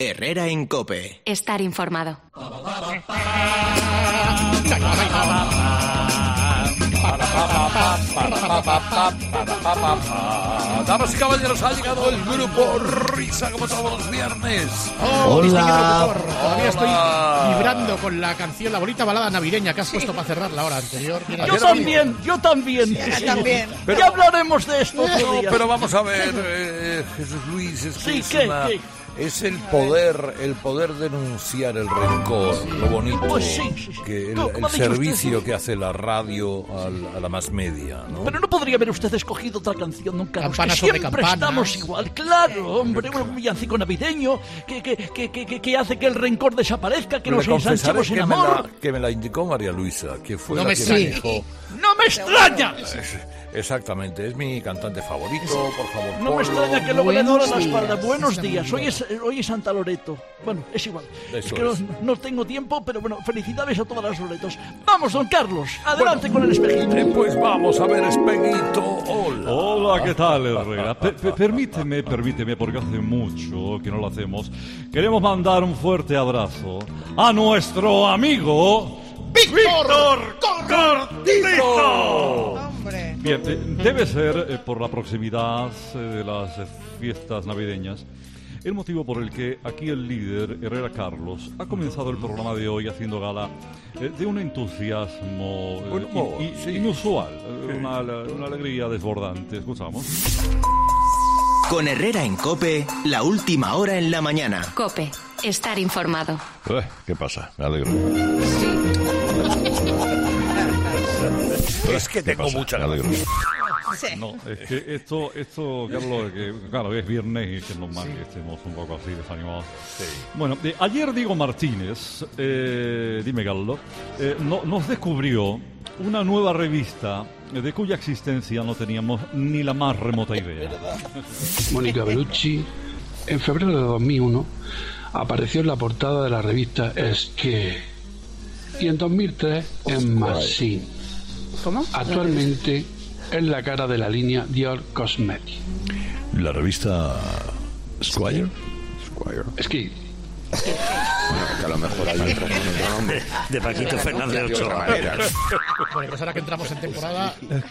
Herrera en COPE. Estar informado. Damas y caballeros, ha llegado el grupo Risa como todos los viernes. Hola. Todavía estoy vibrando con la canción, la bonita balada navideña que has puesto para cerrar la hora anterior. Yo también. Pero, ya hablaremos de esto otro día. Pero vamos a ver, Jesús Luis, es que ¿qué? Es el poder denunciar el rencor, lo bonito, Pues que No, el servicio que hace la radio a la más media, ¿no? Pero no podría haber usted escogido otra canción nunca. Campana Que sobre siempre campana. estamos igual, claro, hombre, un villancico navideño que hace que el rencor desaparezca, que nos Le confesaré ensanchemos en amor. que me la indicó María Luisa, que fue No la me que extraña. me dijo... ¡No me extraña! Exactamente, es mi cantante favorito, por favor. No me ponlo. extraña que luego le duele la Buenos espalda. días. Buenos días. Hoy es Santa Loreto. Bueno, es igual. Eso Es que es. no tengo tiempo, pero bueno, felicidades a todas las Loretos. Vamos, don Carlos. Adelante con el espejito. Pues vamos a ver, Espeguito. Hola. Hola, ¿qué tal, Herrera? Permíteme, porque hace mucho que no lo hacemos. Queremos mandar un fuerte abrazo a nuestro amigo Víctor Cortito. Bien, debe ser por la proximidad de las fiestas navideñas el motivo por el que aquí el líder, Herrera Carlos, ha comenzado el programa de hoy haciendo gala de un entusiasmo inusual, una alegría desbordante. Escuchamos. Con Herrera en COPE, la última hora en la mañana. COPE. Estar informado. ¿Qué pasa? Me alegro. Es que tengo mucha ganas. No, es que esto, Carlos, que claro, es viernes y es normal que estemos un poco así desanimados. Sí. Bueno, ayer Diego Martínez, dime Carlos, nos descubrió una nueva revista de cuya existencia no teníamos ni la más remota idea. Mónica Bellucci, en febrero de 2001, apareció en la portada de la revista Esquí y en 2003 en Machine. ¿Cómo? Actualmente es la cara de la línea Dior Cosmetics. La revista Squire. Esquí. Bueno, que a lo mejor hay otro nombre. De Paquito Fernández de Ochoa. Bueno, pues ahora que entramos en temporada...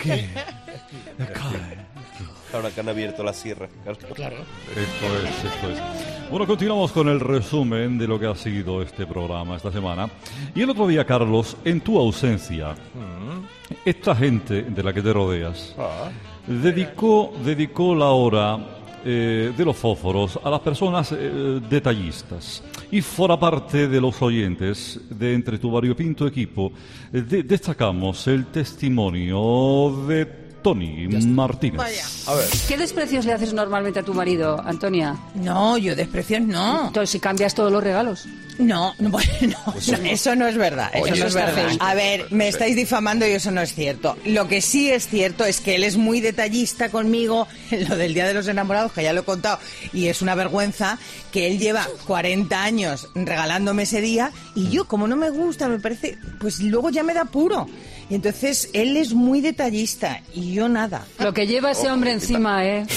Ahora que han abierto la sierra. Claro. Esto es. Bueno, continuamos con el resumen de lo que ha sido este programa esta semana. Y el otro día, Carlos, en tu ausencia, esta gente de la que te rodeas dedicó la hora de los fósforos a las personas detallistas. Y fuera parte de los oyentes, de entre tu variopinto equipo, destacamos el testimonio de Tony Martínez. Vaya. A ver. ¿Qué desprecios le haces normalmente a tu marido, Antonia? No, yo desprecios no. Entonces, si cambias todos los regalos. No, bueno, eso no es verdad. Eso Oye, no es está verdad. feo. A ver, me estáis difamando y eso no es cierto. Lo que sí es cierto es que él es muy detallista conmigo en lo del Día de los Enamorados, que ya lo he contado, y es una vergüenza que él lleva 40 años regalándome ese día y yo, como no me gusta, me parece, pues luego ya me da apuro. Y entonces él es muy detallista y yo nada. Lo que lleva ese hombre encima, ¿eh?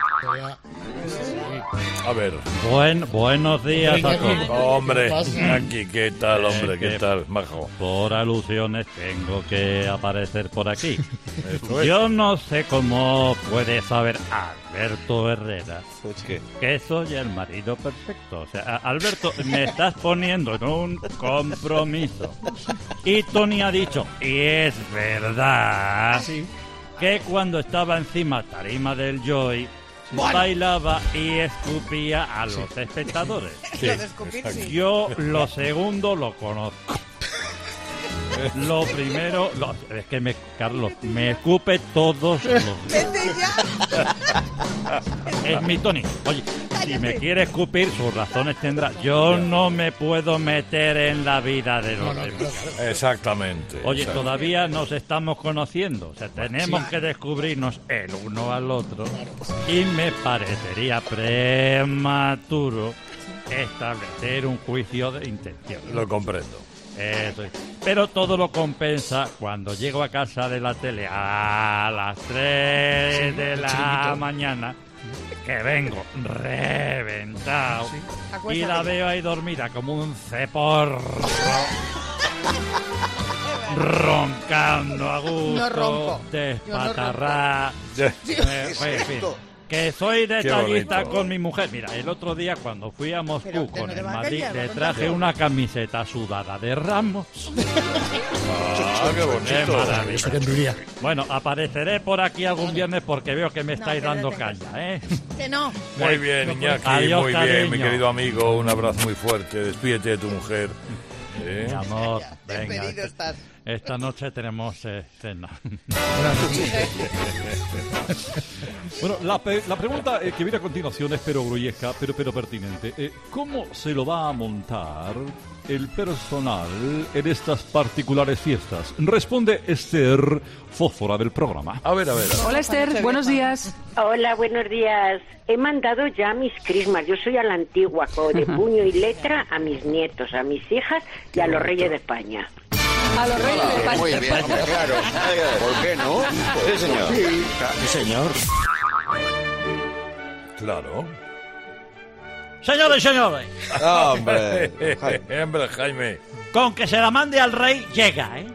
A ver. Buenos días a todos. Hombre, aquí, ¿qué tal, hombre? ¿Qué tal, majo? Por alusiones tengo que aparecer por aquí. Eso es. Yo no sé cómo puede saber Alberto Herrera que soy el marido perfecto. O sea, Alberto, me estás poniendo en un compromiso. Y Tony ha dicho, y es verdad, que cuando estaba encima tarima del Joy, bailaba y escupía a los espectadores. Yo lo segundo lo conozco. Lo primero, es que Carlos, me escupe todos los días. Es mi Tony. Oye, si me quiere escupir, sus razones tendrá. Yo no me puedo meter en la vida de los demás. Exactamente. Oye, todavía nos estamos conociendo. O sea, tenemos que descubrirnos el uno al otro. Y me parecería prematuro establecer un juicio de intención. Lo comprendo. Eso es. Pero todo lo compensa cuando llego a casa de la tele a las 3 de la mañana que vengo reventado y la veo ahí dormida como un ceporro, roncando a gusto, No ronco. despatarrá. En fin, que soy detallista con mi mujer. Mira, el otro día cuando fui a Moscú con el Madrid le traje una camiseta sudada de Ramos. Qué bonito. Eso que envidia. Bueno, apareceré por aquí algún viernes porque veo que me estáis dando caña, ¿eh? Que no. Muy bien, Iñaki, Adiós, muy bien, cariño. mi querido amigo. Un abrazo muy fuerte. Despídete de tu mujer. Mi amor, venga. Despedido estás. Esta noche tenemos cena. Bueno, la pregunta que viene a continuación es perogrullesca, pero pertinente. ¿Cómo se lo va a montar el personal en estas particulares fiestas? Responde Esther, fósfora del programa. A ver. Hola Esther, buenos días. Hola, buenos días. He mandado ya mis crismas. Yo soy a la antigua, de puño y letra, a mis nietos, a mis hijas y a los reyes de España. A los reyes de España. Muy bien, claro. ¿Por qué no? Sí, señor. Sí, señor. Claro. Señores y señores, Hombre, Jaime. con que se la mande al rey, llega, ¿eh?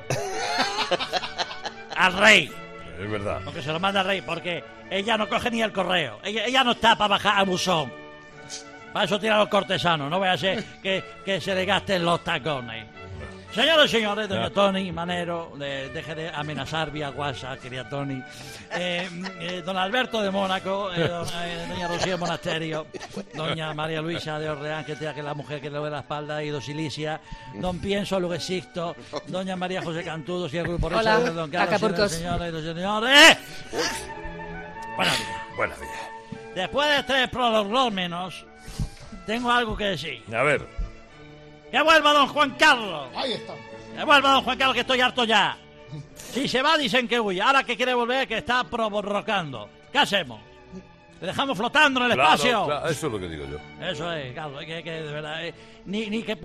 Al rey. Es verdad. Con que se lo mande al rey, porque ella no coge ni el correo. Ella no está para bajar a buzón. Para eso tira los cortesanos. No vaya a ser que se le gasten los tacones. Señores y señores, doña Tony Manero, deje de amenazar vía WhatsApp, querida Tony. Don Alberto de Mónaco, doña Rocío Monasterio, doña María Luisa de Orleán, que es la mujer que le ve la espalda, y Dosilicia, don Pienso Luguesisto, doña María José Cantudos y el grupo Hola, de don Carlos, Acapulcos. señores y los señores. Buenos días. Buenos días. Después de 3 prolongómenos, tengo algo que decir. A ver. ¡Que vuelva don Juan Carlos! Ahí está. ¡Que vuelva don Juan Carlos, que estoy harto ya! Si se va, dicen que huye. Ahora que quiere volver, que está proborrocando. ¿Qué hacemos? ¿Le dejamos flotando en el espacio? Claro, eso es lo que digo yo. Eso es, Carlos, que de verdad... ni que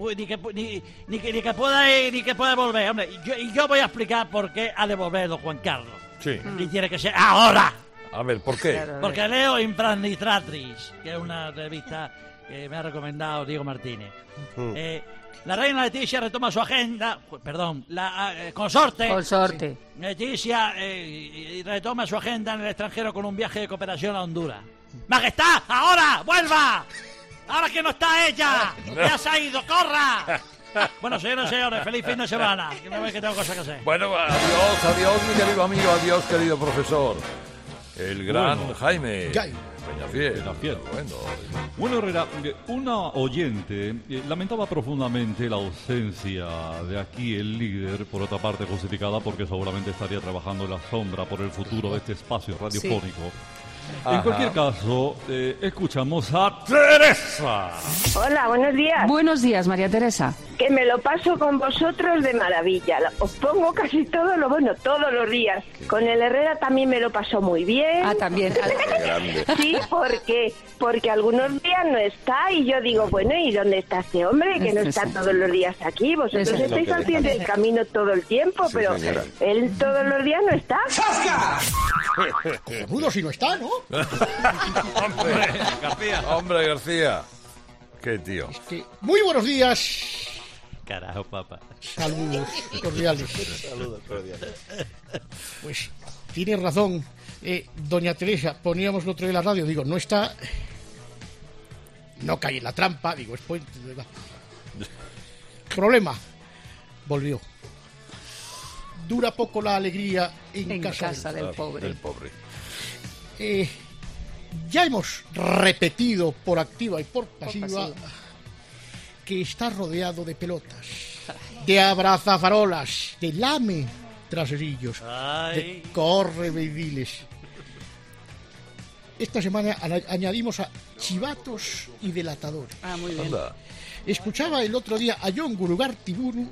pueda volver, hombre. Y yo voy a explicar por qué ha de volver don Juan Carlos. Sí. Y tiene que ser ahora. A ver, ¿por qué? Porque leo Impranitratris, que es una revista que me ha recomendado Diego Martínez. La reina Leticia retoma su agenda, la consorte Leticia retoma su agenda en el extranjero con un viaje de cooperación a Honduras. ¡Majestad! ¡Ahora! ¡Vuelva! ¡Ahora que no está ella! ¡Ya se ha ido! ¡Corra! Bueno, señores y señores, feliz fin de semana. Que me voy, que tengo cosas que hacer. Bueno, adiós, mi querido amigo, adiós, querido profesor. El gran Jaime Peñafiel. Bueno, Herrera, una oyente lamentaba profundamente la ausencia de aquí el líder, por otra parte justificada porque seguramente estaría trabajando en la sombra por el futuro de este espacio radiofónico. Sí. En cualquier caso, escuchamos a Teresa. Hola, buenos días. Buenos días, María Teresa. Que me lo paso con vosotros de maravilla. Os pongo casi todos los días. Con el Herrera también me lo paso muy bien. Ah, también. Sí, porque algunos días no está y yo digo, bueno, ¿y dónde está este hombre que no está todos los días aquí? Vosotros estáis al pie del camino todo el tiempo, sí, pero señora, él todos los días no está. ¡Sasca! Rudo si no está, ¿no? Hombre, García. Qué tío. Muy buenos días. Carajo, papá. Saludos cordiales. Saludos cordiales. Pues tiene razón, doña Teresa. Poníamos el otro día en la radio, digo, no está. No caí en la trampa, digo, es puente. Problema. Volvió. Dura poco la alegría en casa del pobre. Ya hemos repetido por activa y por pasiva que está rodeado de pelotas, de abrazafarolas, de lame traserillos, de correveidiles. Esta semana añadimos a chivatos y delatadores. Ah, muy bien. Anda. Escuchaba el otro día a John Gurugartiburu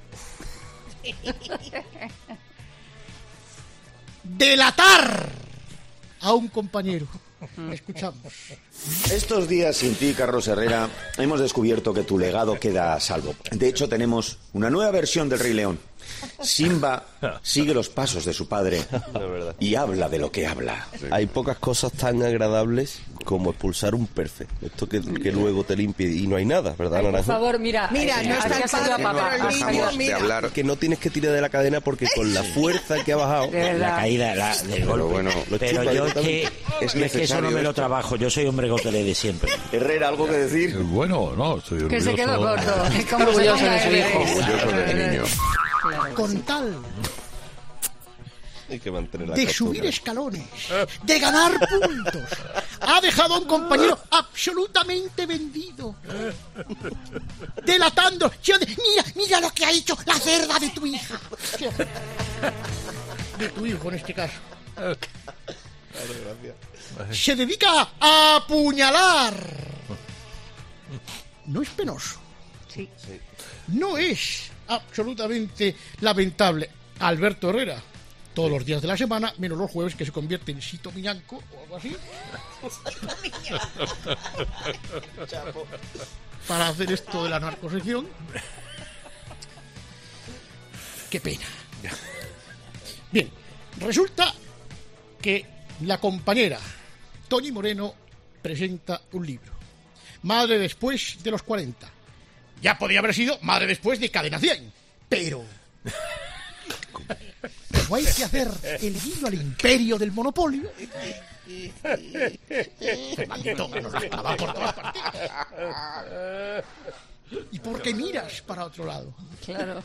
delatar a un compañero. Escuchamos. Estos días sin ti, Carlos Herrera, hemos descubierto que tu legado queda a salvo. De hecho, tenemos una nueva versión del Rey León. Simba sigue los pasos de su padre y habla de lo que habla. Hay pocas cosas tan agradables como expulsar un perfe. Esto que luego te limpie y no hay nada, ¿verdad, Naranjo? Por favor, mira, no está el padre, pero el niño, mira. Que no tienes que tirar de la cadena porque con la fuerza que ha bajado... La caída del golpe. Bueno, pero yo es que eso no me lo trabajo. Yo soy hombre gotelé de siempre. Herrera, ¿algo que decir? Bueno, no, estoy orgulloso. Que se quedó corto. Como orgulloso de su hijo. Orgulloso de mi niño. Con tal Hay que mantener la de costumbre. subir escalones, de ganar puntos, ha dejado a un compañero absolutamente vendido, delatando. Mira lo que ha hecho la cerda de tu hija. De tu hijo, en este caso. Se dedica a apuñalar. No es penoso. Sí. No es absolutamente lamentable. Alberto Herrera, todos los días de la semana, menos los jueves, que se convierte en Sito Miñanco o algo así, para hacer esto de la narcosección. Qué pena. Bien, resulta que la compañera Toñi Moreno presenta un libro, Madre después de los 40. Ya podía haber sido Madre después de Cadena 100, pero como hay que hacer el guiño al imperio del monopolio, maldito, nos las clava por todas partes. ¿Y por qué miras para otro lado? Claro.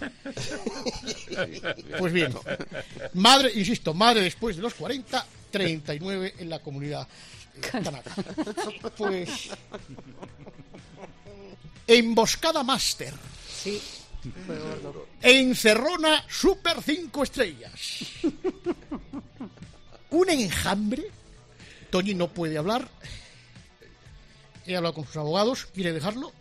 Pues bien, madre después de los 40, 39 en la comunidad canaria. Pues emboscada máster. Sí. Fue gordo. Encerrona super 5 estrellas. Un enjambre. Toñi no puede hablar. He hablado con sus abogados. ¿Quiere dejarlo?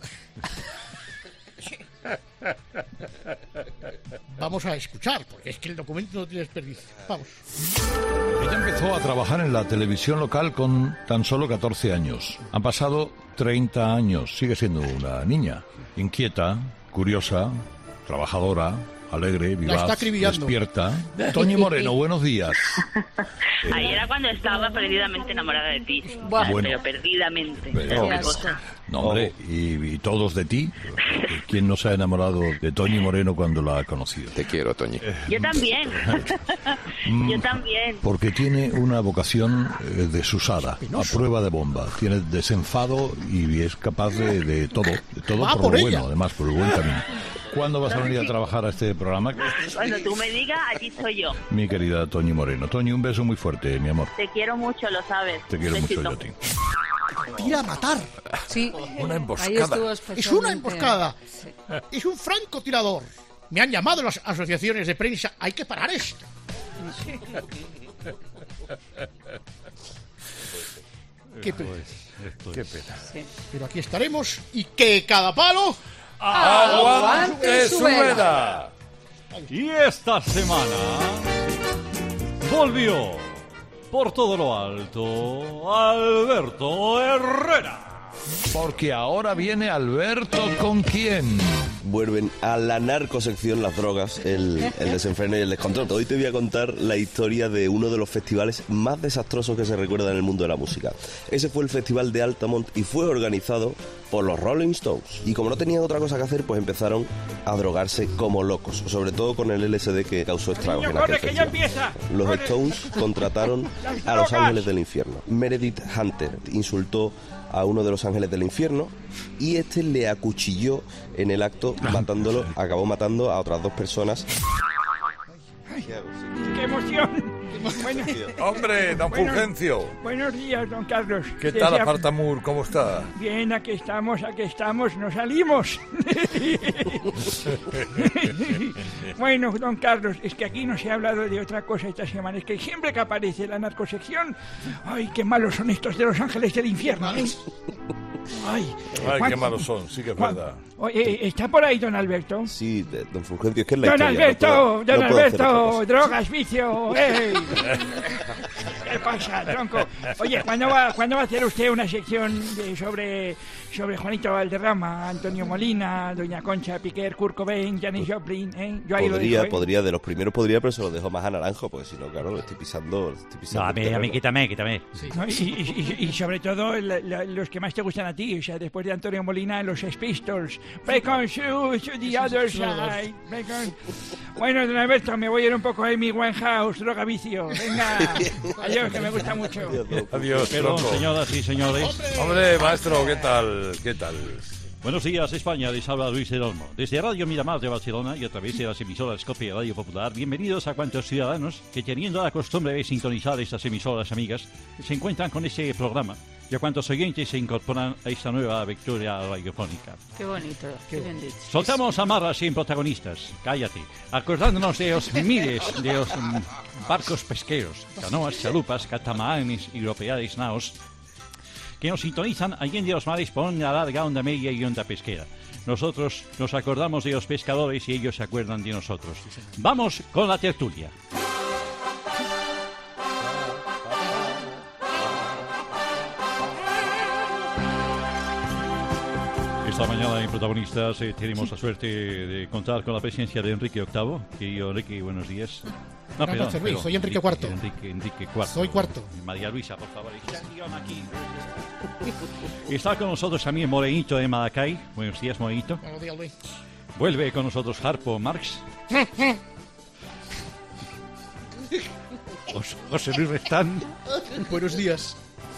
Vamos a escuchar, porque es que el documento no tiene desperdicio. Vamos. Ella empezó a trabajar en la televisión local con tan solo 14 años. Han pasado 30 años. Sigue siendo una niña. Inquieta, curiosa, trabajadora, alegre, vivaz, despierta. Toñi Moreno, buenos días. Ahí era cuando estaba perdidamente enamorada de ti. Bueno, pero perdidamente. Pero, no, hombre, y todos de ti. ¿Quién no se ha enamorado de Toñi Moreno cuando la ha conocido? Te quiero, Toñi. Yo también. Yo también. Porque tiene una vocación desusada, a prueba de bomba. Tiene desenfado y es capaz de todo por lo bueno, además, por el buen camino. ¿Cuándo vas a venir a trabajar a este programa? Cuando tú me digas, allí soy yo. Mi querida Toñi Moreno. Toñi, un beso muy fuerte, mi amor. Te quiero mucho, lo sabes. Te quiero mucho yo a ti. Tira a matar. Sí. Una emboscada. Es una emboscada. Sí. Es un francotirador. Me han llamado las asociaciones de prensa. Hay que parar esto. Qué pena. Qué pena. Sí. Pero aquí estaremos y que cada palo ¡aguante su vela! Y esta semana volvió por todo lo alto Alberto Herrera. Porque ahora viene Alberto, ¿con quién? Vuelven a la narcosección las drogas, el desenfreno y el descontrol. Hoy te voy a contar la historia de uno de los festivales más desastrosos que se recuerda en el mundo de la música. Ese fue el Festival de Altamont y fue organizado por los Rolling Stones. Y como no tenían otra cosa que hacer, pues empezaron a drogarse como locos, sobre todo con el LSD que causó estragos en aquel festival. Los Stones contrataron a los Ángeles del Infierno. Meredith Hunter insultó a uno de los Ángeles del Infierno y este le acuchilló en el acto, matándolo. Acabó matando a otras 2 personas. ¡Qué emoción! Bueno, ¡Hombre, don Fulgencio! Buenos días, don Carlos. ¿Qué tal, Apartamur? ¿Cómo está? Bien, aquí estamos, nos salimos. Bueno, don Carlos, es que aquí no se ha hablado de otra cosa esta semana. Es que siempre que aparece la narcosección, ¡ay, qué malos son estos de los Ángeles del Infierno! Ay, qué malos son, sí que es verdad. Oye, ¿está por ahí don Alberto? Sí, don Fulgencio, es que es la Don historia, Alberto, no puedo hacer otra cosa. drogas, vicio, ¡ey! ¿Qué pasa, tronco? Oye, ¿cuándo va a hacer usted una sección sobre Juanito Valderrama, Antonio Molina, Doña Concha Piquer, Kurt Cobain, Janis Joplin? Yo ahí Podría, de los primeros podría, pero se lo dejo más a Naranjo, porque si no, claro, lo estoy pisando. No, a mí quítame. Sí. ¿No? Y sobre todo los que más te gustan a ti, o sea, después de Antonio Molina, los Sex Pistols. Break on shoes to the other side. Bueno, don Alberto, me voy a ir un poco a mi Winehouse, droga vicio. Venga, adiós, que me gusta mucho. Adiós, perdón, tronco. señoras y señores. Hombre, maestro, ¿qué tal? ¿Qué tal? Buenos días, España, les habla Luis del Olmo. Desde Radio Miramar de Barcelona y a través de las emisoras COPE y Radio Popular, bienvenidos a cuantos ciudadanos que, teniendo la costumbre de sintonizar estas emisoras amigas, se encuentran con este programa y a cuantos oyentes se incorporan a esta nueva aventura radiofónica. Qué bonito, qué bien dicho. Soltamos amarras sin protagonistas, cállate, acordándonos de los miles de los barcos pesqueros, canoas, chalupas, catamaranes y europeades naos, que nos sintonizan allende los mares por una larga onda media y onda pesquera. Nosotros nos acordamos de los pescadores y ellos se acuerdan de nosotros. Vamos con la tertulia. Esta mañana en Protagonistas tenemos la suerte de contar con la presencia de Enrique VIII. Querido Enrique, buenos días. No, perdón, soy Enrique IV. Enrique IV. Soy cuarto. María Luisa, por favor. Está con nosotros también Morenito de Maracay. Buenos días, Morenito. Buenos días, Luis. Vuelve con nosotros Harpo Marx. José Luis Restán. Buenos días.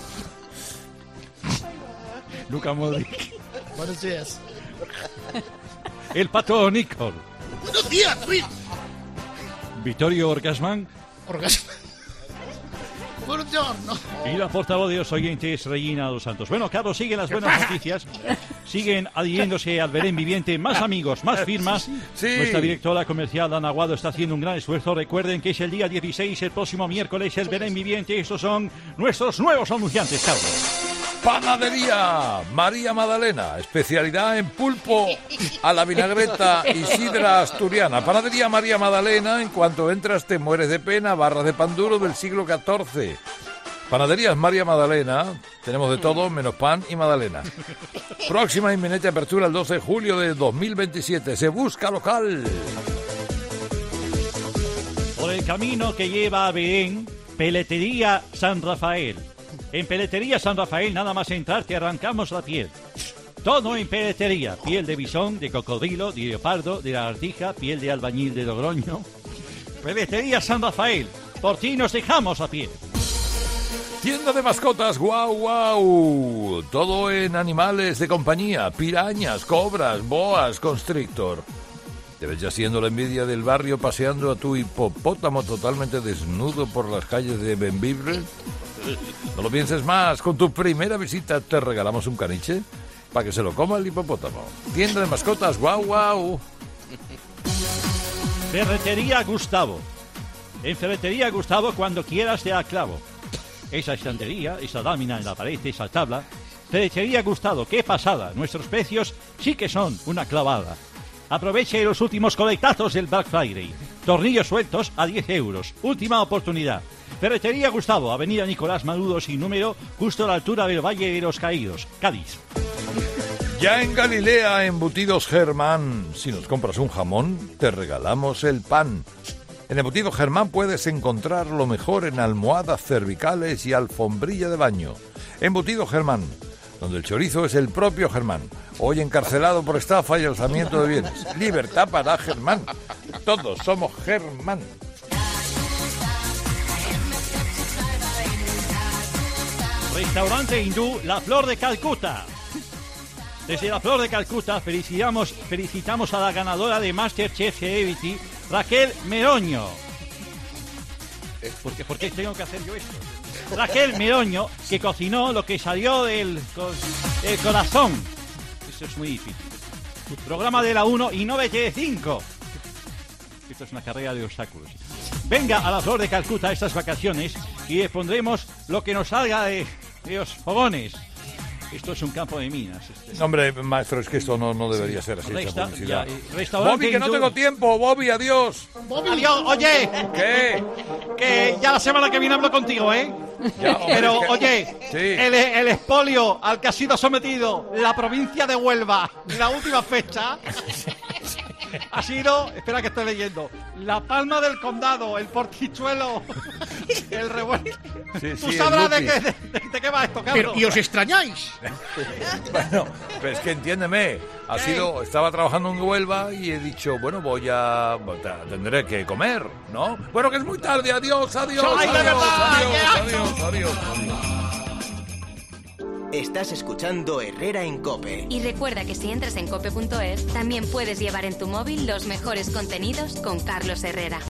Luca Modric. Buenos días. El Pato Nicol. Buenos días, Luis. Vittorio Orgasman. Buongiorno. Y la portavoz de los oyentes, Regina dos Santos. Bueno, Carlos, siguen las buenas noticias. Siguen adhiriéndose al Belén Viviente más amigos, más firmas. Sí. Nuestra directora comercial, Ana Aguado, está haciendo un gran esfuerzo. Recuerden que es el día 16, el próximo miércoles, el Belén Viviente. Estos son nuestros nuevos anunciantes, Carlos. Panadería María Magdalena, especialidad en pulpo a la vinagreta y sidra asturiana. Panadería María Magdalena, en cuanto entras te mueres de pena, barras de pan duro del siglo XIV. Panaderías María Magdalena, tenemos de todo menos pan y magdalena. Próxima inminente apertura el 12 de julio de 2027. Se busca local. Por el camino que lleva a Belén, Peletería San Rafael. En Peletería San Rafael, nada más entrar, te arrancamos la piel. Todo en peletería. Piel de bisón, de cocodrilo, de leopardo, de lagartija, piel de albañil de Logroño. Peletería San Rafael. Por ti nos dejamos la piel. Tienda de mascotas, guau, guau. Todo en animales de compañía, pirañas, cobras, boas, constrictor. ¿Te ves ya siendo la envidia del barrio paseando a tu hipopótamo totalmente desnudo por las calles de Bembibre? No lo pienses más, con tu primera visita te regalamos un caniche para que se lo coma el hipopótamo. Tienda de mascotas, guau, guau. Ferretería Gustavo. En Ferretería Gustavo, cuando quieras te da clavo. Esa estantería, esa lámina en la pared, esa tabla. Ferretería Gustavo, qué pasada. Nuestros precios sí que son una clavada. Aproveche los últimos colectazos del Black Friday. Tornillos sueltos a 10 euros. Última oportunidad. Ferretería Gustavo, Avenida Nicolás Maduro sin número, justo a la altura del Valle de los Caídos, Cádiz. Ya en Galilea, Embutidos Germán. Si nos compras un jamón, te regalamos el pan. En Embutidos Germán puedes encontrar lo mejor en almohadas cervicales y alfombrilla de baño. Embutidos Germán, donde el chorizo es el propio Germán. Hoy encarcelado por estafa y alzamiento de bienes. Libertad para Germán. Todos somos Germán. Restaurante hindú La Flor de Calcuta. Desde La Flor de Calcuta felicitamos a la ganadora de MasterChef Celebrity, Raquel Meroño. ¿Por qué tengo que hacer yo esto? Raquel Meroño, que cocinó lo que salió del corazón. Eso es muy difícil. Programa de la 1 y no de 5. Esto es una carrera de obstáculos. Venga a La Flor de Calcuta estas vacaciones y le pondremos lo que nos salga de los fogones. Esto es un campo de minas. Hombre, maestro, es que esto no debería ser así, esta publicidad. Restaurante Bobby, que no tengo tiempo. Bobby, adiós. Adiós, oye. ¿Qué? Que ya la semana que viene hablo contigo, ¿eh? Ya, hombre, pero, es que- oye, Sí. el expolio al que ha sido sometido la provincia de Huelva, la última fecha, ha sido, espera que estoy leyendo, La Palma del Condado, el Portichuelo, el Revuelto. Sí, Tú sí, sabrás el de qué va esto, Pero, cabrón. ¿y os extrañáis? Bueno, pero es que entiéndeme, estaba trabajando en Huelva y he dicho, bueno, tendré que comer, ¿no? Bueno, que es muy tarde, adiós, adiós, ¡Ay, de adiós, verdad! adiós, adiós. Estás escuchando Herrera en COPE. Y recuerda que si entras en cope.es, también puedes llevar en tu móvil los mejores contenidos con Carlos Herrera.